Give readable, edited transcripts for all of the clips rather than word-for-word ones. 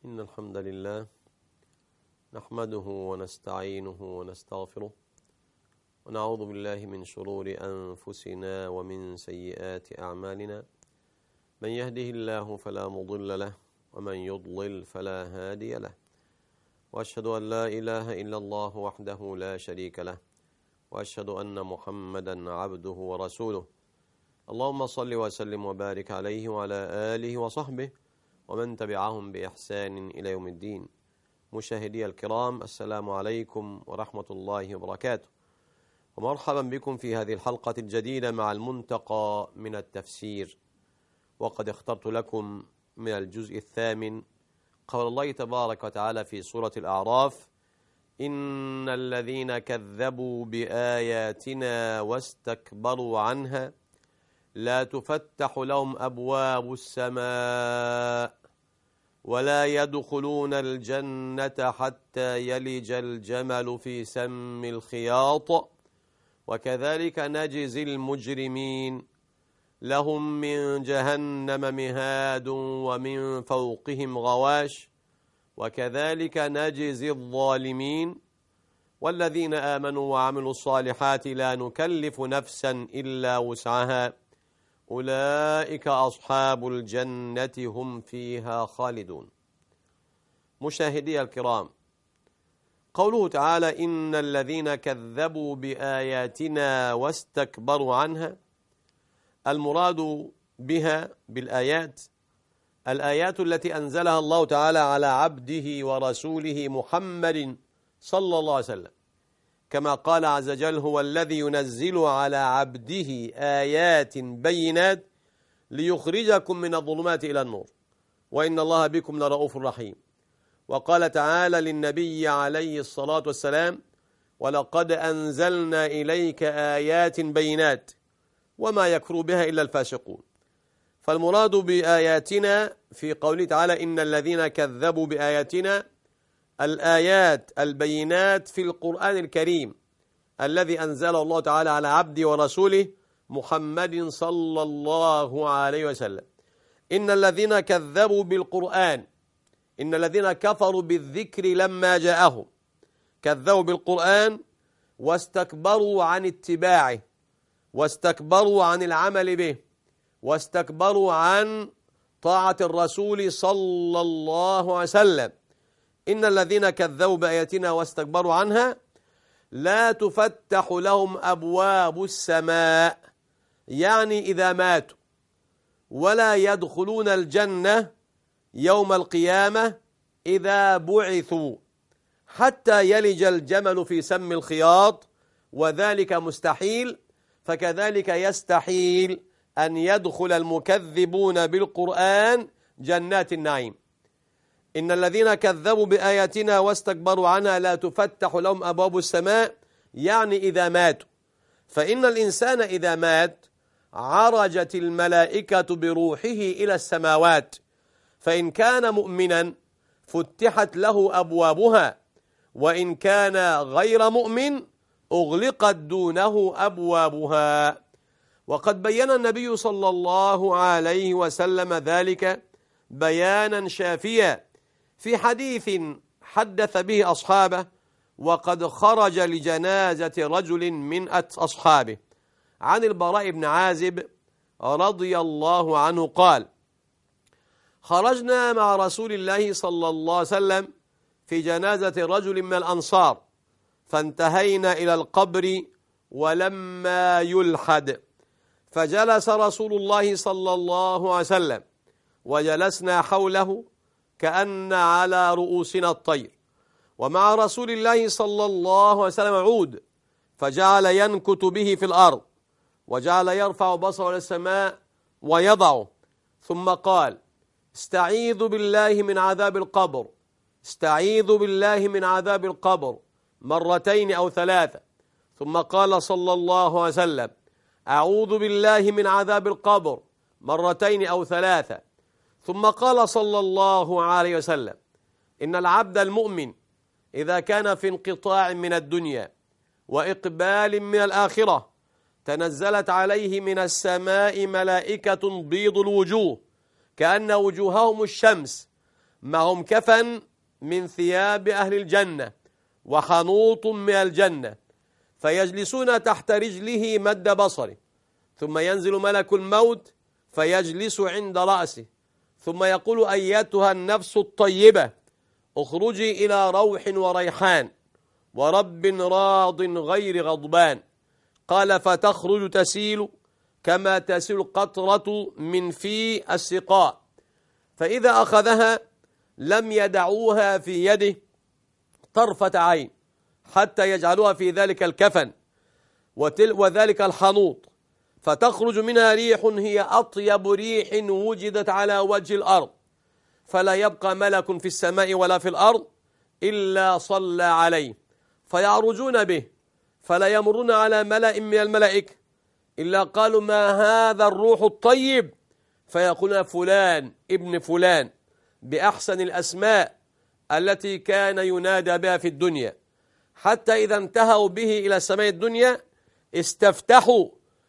إن الحمد لله نحمده ونستعينه ونستغفره ونعوذ بالله من شرور أنفسنا ومن سيئات أعمالنا. من يهده الله فلا مضل له ومن يضلل فلا هادي له، وأشهد أن لا إله إلا الله وحده لا شريك له، وأشهد أن محمدا عبده ورسوله. اللهم صل وسلم وبارك عليه وعلى آله وصحبه ومن تبعهم بإحسان إلى يوم الدين. مشاهدي الكرام، السلام عليكم ورحمة الله وبركاته، ومرحبا بكم في هذه الحلقة الجديدة مع المنتقى من التفسير. وقد اخترت لكم من الجزء الثامن قول الله تبارك وتعالى في سورة الأعراف: إن الذين كذبوا بآياتنا واستكبروا عنها لا تفتح لهم أبواب السماء ولا يدخلون الجنة حتى يلج الجمل في سم الخياط وكذلك نجزي المجرمين لهم من جهنم مهاد ومن فوقهم غواش وكذلك نجزي الظالمين والذين آمنوا وعملوا الصالحات لا نكلف نفسا إلا وسعها أولئك أصحاب الجنة هم فيها خالدون. مشاهدي الكرام، قوله تعالى: إن الذين كذبوا بآياتنا واستكبروا عنها، المراد بها بالآيات الآيات التي أنزلها الله تعالى على عبده ورسوله محمد صلى الله عليه وسلم، كما قال عز وجل: هو الذي ينزل على عبده آيات بينات ليخرجكم من الظلمات إلى النور وإن الله بكم لرؤوف رحيم. وقال تعالى للنبي عليه الصلاة والسلام: ولقد أنزلنا إليك آيات بينات وما يكفر بها إلا الفاسقون. فالمراد بآياتنا في قوله تعالى: إن الذين كذبوا بآياتنا الآيات البينات في القرآن الكريم الذي أنزله الله تعالى على عبده ورسوله محمد صلى الله عليه وسلم. إن الذين كذبوا بالقرآن، إن الذين كفروا بالذكر لما جاءهم، كذبوا بالقرآن واستكبروا عن اتباعه واستكبروا عن العمل به واستكبروا عن طاعة الرسول صلى الله عليه وسلم. إن الذين كذبوا بآياتنا واستكبروا عنها لا تفتح لهم أبواب السماء، يعني إذا ماتوا، ولا يدخلون الجنة يوم القيامة إذا بعثوا حتى يلج الجمل في سم الخياط، وذلك مستحيل. فكذلك يستحيل أن يدخل المكذبون بالقرآن جنات النعيم. إن الذين كذبوا بآياتنا واستكبروا عنها لا تفتح لهم أبواب السماء، يعني إذا ماتوا. فإن الإنسان إذا مات عرجت الملائكة بروحه إلى السماوات، فإن كان مؤمنا فتحت له أبوابها، وإن كان غير مؤمن أغلقت دونه أبوابها. وقد بين النبي صلى الله عليه وسلم ذلك بيانا شافيا في حديث حدث به أصحابه، وقد خرج لجنازة رجل من أصحابه، عن البراء بن عازب رضي الله عنه قال: خرجنا مع رسول الله صلى الله عليه وسلم في جنازة رجل من الأنصار، فانتهينا إلى القبر ولما يلحد، فجلس رسول الله صلى الله عليه وسلم وجلسنا حوله كأن على رؤوسنا الطير، ومع رسول الله صلى الله عليه وسلم عود، فجعل ينكت به في الأرض وجعل يرفع بصره إلى السماء ويضعه، ثم قال: استعيذ بالله من عذاب القبر، استعيذ بالله من عذاب القبر، مرتين أو ثلاثة. ثم قال صلى الله عليه وسلم: أعوذ بالله من عذاب القبر، مرتين أو ثلاثة. ثم قال صلى الله عليه وسلم: إن العبد المؤمن إذا كان في انقطاع من الدنيا وإقبال من الآخرة تنزلت عليه من السماء ملائكة بيض الوجوه كأن وجوههم الشمس، معهم كفن من ثياب أهل الجنة وحنوط من الجنة، فيجلسون تحت رجله مد بصره، ثم ينزل ملك الموت فيجلس عند رأسه، ثم يقول أيتها النفس الطيبة اخرجي إلى روح وريحان ورب راض غير غضبان. قال فتخرج تسيل كما تسيل القطرة من في السقاء، فإذا أخذها لم يدعوها في يده طرفة عين حتى يجعلوها في ذلك الكفن وذلك الحنوط، فتخرج منها ريح هي أطيب ريح وجدت على وجه الأرض، فلا يبقى ملك في السماء ولا في الأرض إلا صلى عليه، فيعرجون به فلا يمرون على ملأ من الملائكة إلا قالوا ما هذا الروح الطيب، فيقولون فلان ابن فلان بأحسن الأسماء التي كان ينادى بها في الدنيا، حتى إذا انتهوا به إلى السماء الدنيا استفتحوا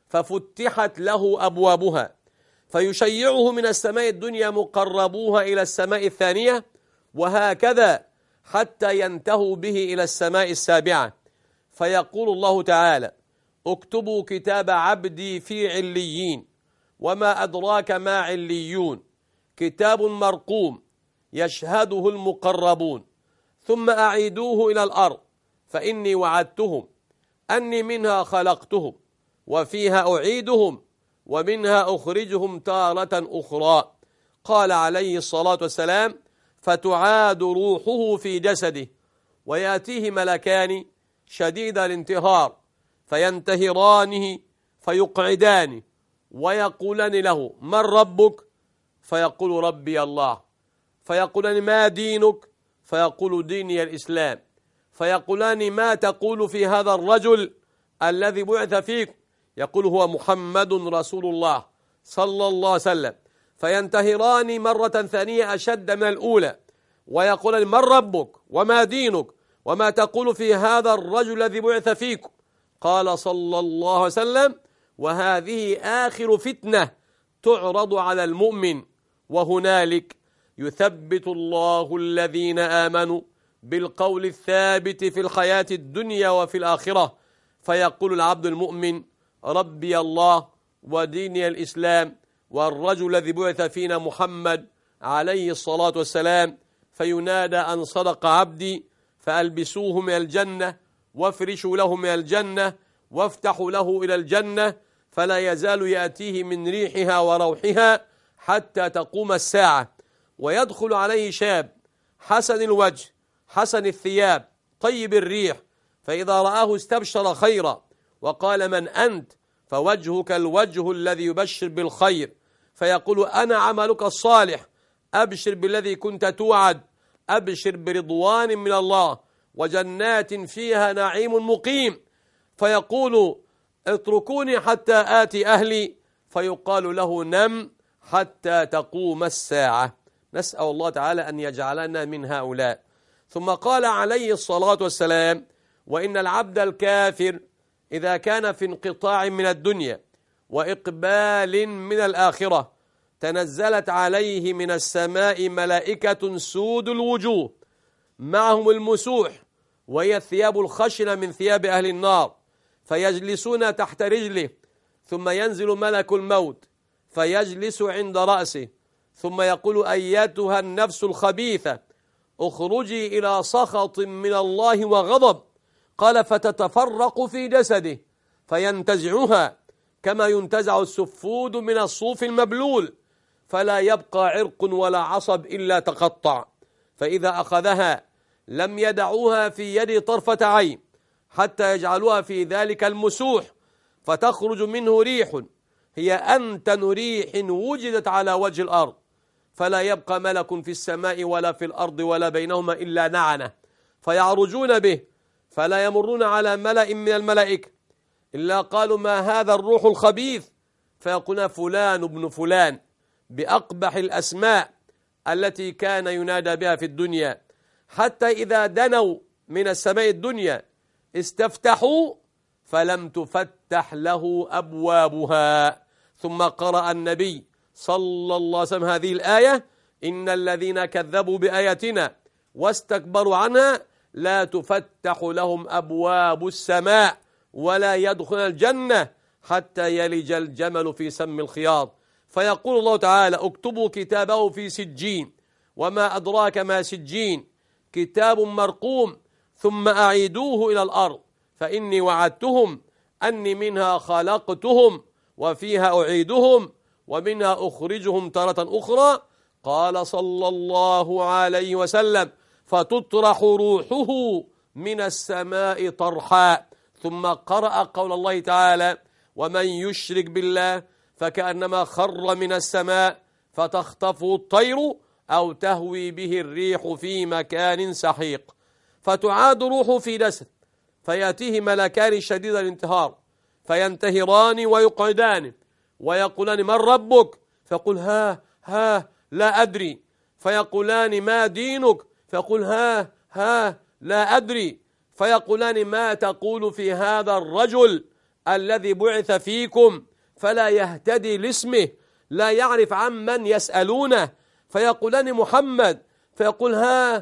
ففتحت له أبوابها، فيشيعه من السماء الدنيا مقربوها إلى السماء الثانية، وهكذا حتى ينتهوا به إلى السماء السابعة، فيقول الله تعالى اكتبوا كتاب عبدي في عليين، وما أدراك ما عليون، كتاب مرقوم يشهده المقربون، ثم أعيدوه إلى الأرض فإني وعدتهم أني منها خلقتهم وفيها أعيدهم ومنها أخرجهم تارة أخرى. قال عليه الصلاة والسلام فتعاد روحه في جسده، ويأتيه ملكان شديد الانتهار فينتهرانه فيقعدانه ويقولان له من ربك؟ فيقول ربي الله. فيقولان ما دينك؟ فيقول ديني الإسلام. فيقولان ما تقول في هذا الرجل الذي بعث فيك؟ يقول هو محمد رسول الله صلى الله عليه وسلم. فينتهران مرة ثانية أشد من الأولى ويقولان من ربك وما دينك وما تقول في هذا الرجل الذي بعث فيكم؟ قال صلى الله عليه وسلم وهذه آخر فتنة تعرض على المؤمن، وهنالك يثبت الله الذين آمنوا بالقول الثابت في الحياة الدنيا وفي الآخرة، فيقول العبد المؤمن ربي الله وديني الإسلام والرجل الذي بعث فينا محمد عليه الصلاة والسلام، فينادى أن صدق عبدي فألبسوه من الجنة وافرشوا له من الجنة وافتحوا له إلى الجنة، فلا يزال يأتيه من ريحها وروحها حتى تقوم الساعة. ويدخل عليه شاب حسن الوجه حسن الثياب طيب الريح، فإذا رآه استبشر خيرا وقال من أنت؟ فوجهك الوجه الذي يبشر بالخير، فيقول أنا عملك الصالح، أبشر بالذي كنت توعد، أبشر برضوان من الله وجنات فيها نعيم مقيم. فيقول اتركوني حتى آتي أهلي، فيقال له نم حتى تقوم الساعة. نسأل الله تعالى أن يجعلنا من هؤلاء. ثم قال عليه الصلاة والسلام وإن العبد الكافر إذا كان في انقطاع من الدنيا وإقبال من الآخرة تنزلت عليه من السماء ملائكة سود الوجوه معهم المسوح، وهي الثياب الخشنة من ثياب أهل النار، فيجلسون تحت رجله، ثم ينزل ملك الموت فيجلس عند رأسه، ثم يقول أيتها النفس الخبيثة اخرجي إلى سخط من الله وغضب. قال فتتفرق في جسده فينتزعها كما ينتزع السفود من الصوف المبلول، فلا يبقى عرق ولا عصب إلا تقطع، فإذا أخذها لم يدعوها في يد طرفة عين حتى يجعلوها في ذلك المسوح، فتخرج منه ريح هي أنتن ريح وجدت على وجه الأرض، فلا يبقى ملك في السماء ولا في الأرض ولا بينهما إلا نعنة، فيعرجون به فلا يمرون على ملأ من الملائكة إلا قالوا ما هذا الروح الخبيث؟ فيقولون فلان ابن فلان بأقبح الأسماء التي كان ينادى بها في الدنيا، حتى إذا دنوا من السماء الدنيا استفتحوا فلم تفتح له أبوابها. ثم قرأ النبي صلى الله عليه وسلم هذه الآية إن الذين كذبوا بآياتنا واستكبروا عنها لا تفتح لهم أبواب السماء ولا يدخلون الجنة حتى يلج الجمل في سم الخياط. فيقول الله تعالى: اكتبوا كتابه في سجين، وما أدراك ما سجين، كتاب مرقوم، ثم أعيدوه إلى الأرض فإني وعدتهم أني منها خلقتهم وفيها أعيدهم ومنها أخرجهم تارة أخرى. قال صلى الله عليه وسلم: فتطرح روحه من السماء طرحا. ثم قرأ قول الله تعالى: ومن يشرك بالله فكأنما خر من السماء فتخطفه الطير أو تهوي به الريح في مكان سحيق. فتعاد روحه في جسد، فيأتيه ملكان شديد الانتهار فينتهران ويقعدان ويقولان: من ربك؟ فيقول: ها لا أدري. فيقولان: ما دينك؟ فيقول: ها لا أدري. فيقولان: ما تقول في هذا الرجل الذي بعث فيكم؟ فلا يهتدي لاسمه، لا يعرف عمن يسألونه. فيقولان: محمد. فيقول: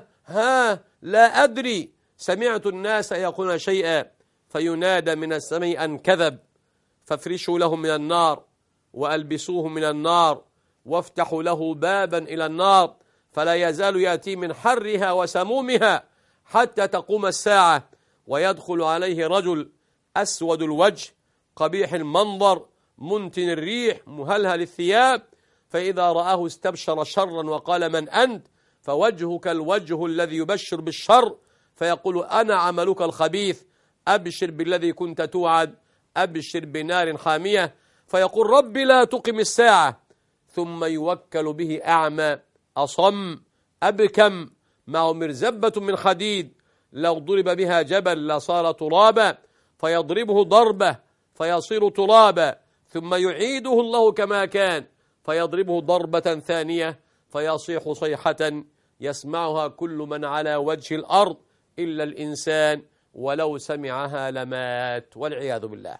ها لا أدري. سمعت الناس يقولون شيئا فينادى من السماء أن كذب، فافرشوا له من النار وألبسوه من النار وافتحوا له بابا إلى النار، فلا يزال يأتي من حرها وسمومها حتى تقوم الساعة. ويدخل عليه رجل أسود الوجه قبيح المنظر منتن الريح مهلهل الثياب، فإذا رآه استبشر شرا وقال: من أنت؟ فوجهك الوجه الذي يبشر بالشر. فيقول: أنا عملك الخبيث، أبشر بالذي كنت توعد، أبشر بنار حامية. فيقول: ربي لا تقم الساعة. ثم يوكل به أعمى أصم أبكم معه مرزبة من حديد، لو ضرب بها جبل لصار ترابا، فيضربه ضربة فيصير ترابا، ثم يعيده الله كما كان فيضربه ضربة ثانية فيصيح صيحة يسمعها كل من على وجه الأرض إلا الإنسان، ولو سمعها لمات، والعياذ بالله.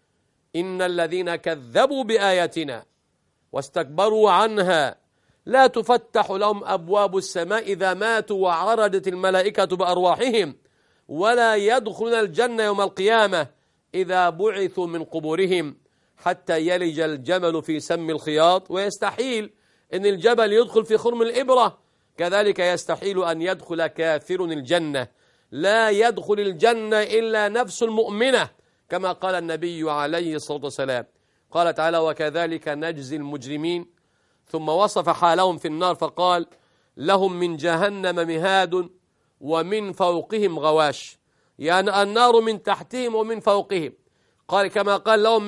إن الذين كذبوا بآياتنا واستكبروا عنها لا تفتح لهم أبواب السماء إذا ماتوا وعرجت الملائكة بأرواحهم، ولا يدخلون الجنة يوم القيامة إذا بعثوا من قبورهم، حتى يلج الجمل في سم الخياط. ويستحيل أن الجبل يدخل في خرم الإبرة، كذلك يستحيل أن يدخل كافر الجنة. لا يدخل الجنة إلا نفس المؤمنة، كما قال النبي عليه الصلاة والسلام. قال تعالى: وكذلك نجزي المجرمين. ثم وصف حالهم في النار فقال: لهم من جهنم مهاد ومن فوقهم غواش، يعني النار من تحتهم ومن فوقهم. قال كما قال: لهم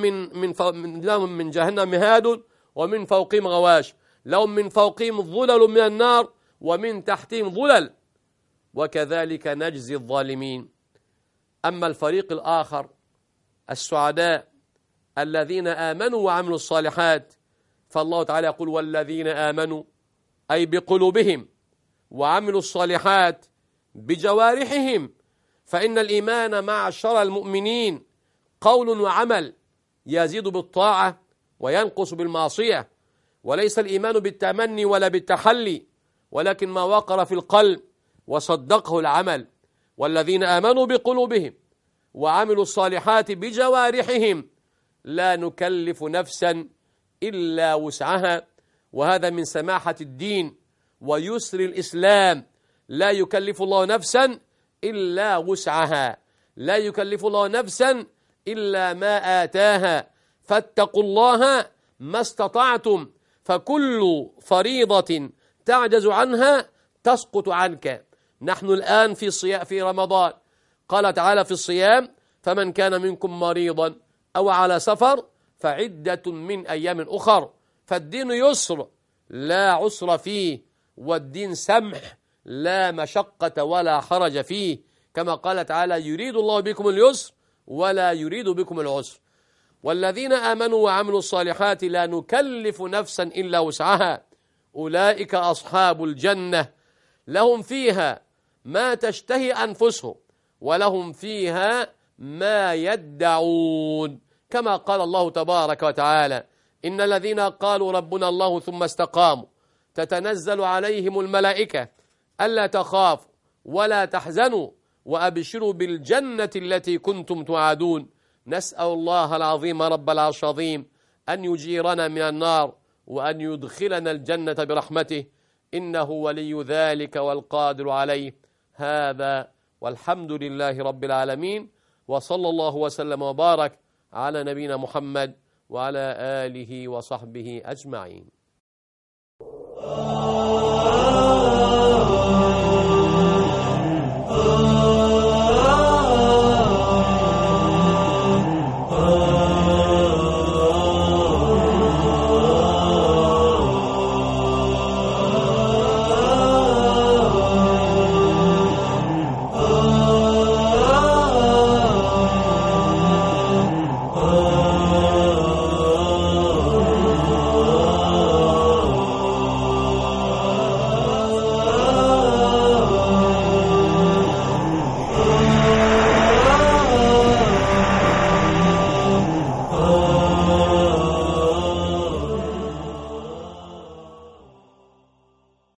من جهنم مهاد ومن فوقهم غواش، لهم من فوقهم ظلل من النار ومن تحتهم ظلل، وكذلك نجزي الظالمين. أما الفريق الآخر السعداء الذين آمنوا وعملوا الصالحات، فالله تعالى يقول: والذين آمنوا أي بقلوبهم وعملوا الصالحات بجوارحهم، فإن الإيمان معشر المؤمنين قول وعمل، يزيد بالطاعة وينقص بالمعصية، وليس الإيمان بالتمني ولا بالتحلي، ولكن ما وقر في القلب وصدقه العمل. والذين آمنوا بقلوبهم وعملوا الصالحات بجوارحهم لا نكلف نفسا إلا وسعها، وهذا من سماحة الدين ويسر الإسلام. لا يكلف الله نفسا إلا وسعها، لا يكلف الله نفسا إلا ما آتاها، فاتقوا الله ما استطعتم، فكل فريضة تعجز عنها تسقط عنك. نحن الآن في رمضان، قال تعالى في الصيام: فمن كان منكم مريضا أو على سفر فعدة من أيام أخر. فالدين يسر لا عسر فيه، والدين سمح لا مشقة ولا حرج فيه، كما قال تعالى: يريد الله بكم اليسر ولا يريد بكم العسر. والذين آمنوا وعملوا الصالحات لا نكلف نفسا إلا وسعها، أولئك أصحاب الجنة، لهم فيها ما تشتهي أنفسهم ولهم فيها ما يدعون، كما قال الله تبارك وتعالى: إن الذين قالوا ربنا الله ثم استقاموا تتنزل عليهم الملائكة ألا تخافوا ولا تحزنوا وأبشروا بالجنة التي كنتم توعدون. نسأل الله العظيم رب العرش العظيم أن يجيرنا من النار وأن يدخلنا الجنة برحمته، إنه ولي ذلك والقادر عليه. هذا والحمد لله رب العالمين، وصلى الله وسلم وبارك على نبينا محمد وعلى آله وصحبه أجمعين.